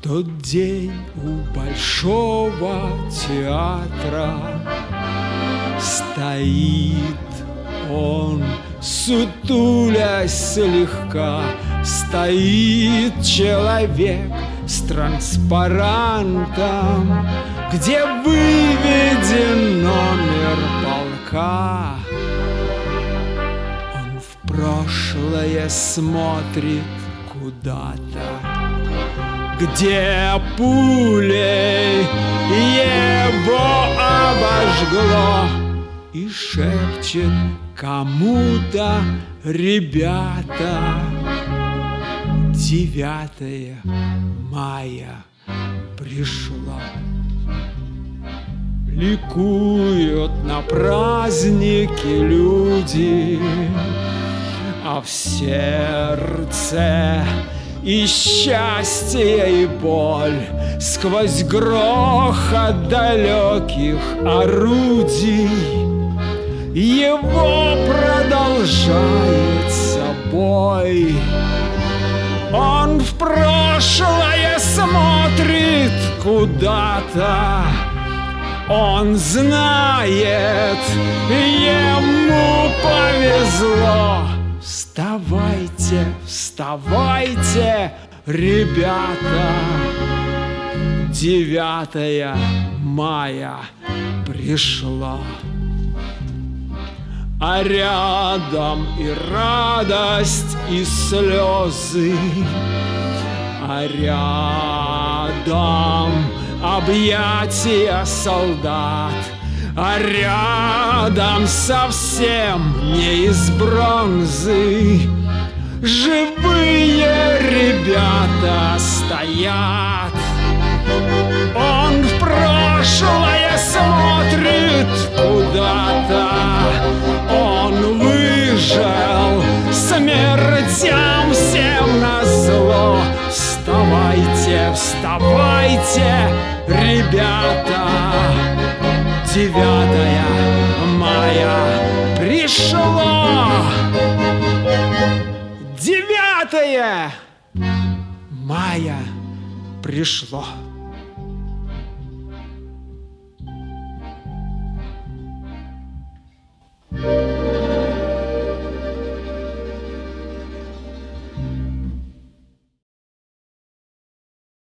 тот день у Большого театра стоит он, сутулясь слегка, стоит человек с транспарантом, где выведен номер полка. Он в прошлое смотрит куда-то, где пулей его обожгло, и шепчет кому-то: ребята, 9 мая пришло. Ликуют на празднике люди, а в сердце и счастье, и боль. Сквозь грохот далеких орудий его продолжается бой. Он в прошлое смотрит куда-то, он знает, ему повезло. Вставайте, вставайте, ребята, 9 мая пришло. А рядом и радость, и слезы, а рядом объятия солдат, а рядом совсем не из бронзы живые ребята стоят. Он в прошлое смотрит куда-то, он выжил смертям всем назло. Вставайте, вставайте, ребята, 9 мая пришло. 9 мая пришло.